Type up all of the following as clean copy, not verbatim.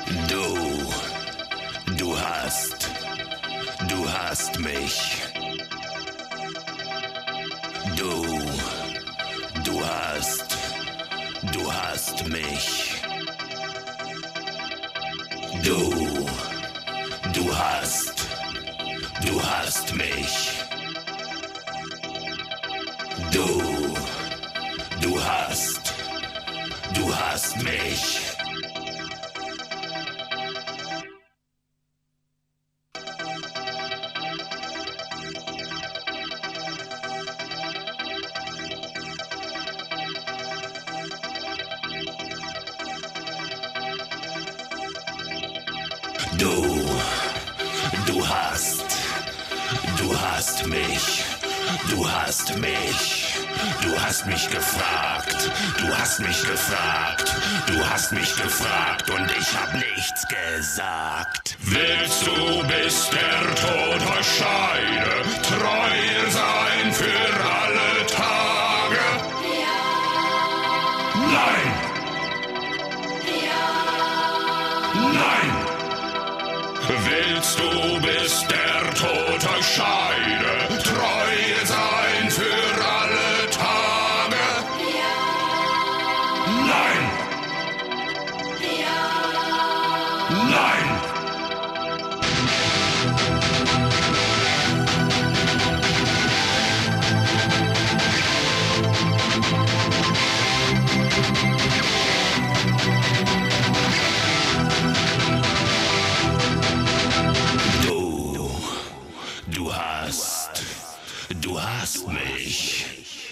Du hast mich. Du hast mich. Du hast mich. Du hast mich. Du hast mich. Du hast mich. Du hast mich gefragt. Du hast mich gefragt. Du hast mich gefragt und ich hab nichts gesagt. Willst du, bis der Tod euch scheide, treu sein für alle Tage? Ja. Nein! Ja. Nein! Willst du, bis der Tod euch scheide, treu sein für alle Tage? Ja. Nein! Ja. Nein! Du hast mich.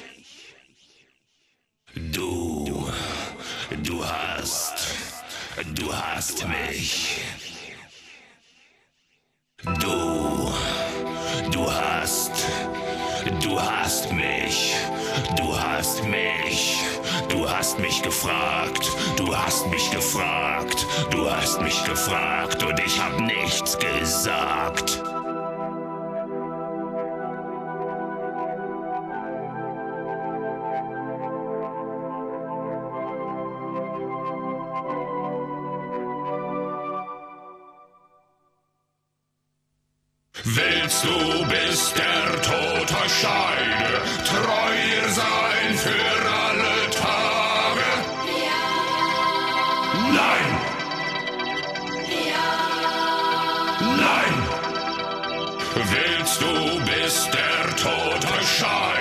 Du hast mich. Du hast mich. Du hast mich. Du hast mich gefragt. Du hast mich gefragt. Du hast mich gefragt und ich hab nichts gesagt. Willst du, bis der Tod euch scheide, treu sein für alle Tage? Ja. Nein! Ja. Nein! Willst du, bis der Tod euch scheide?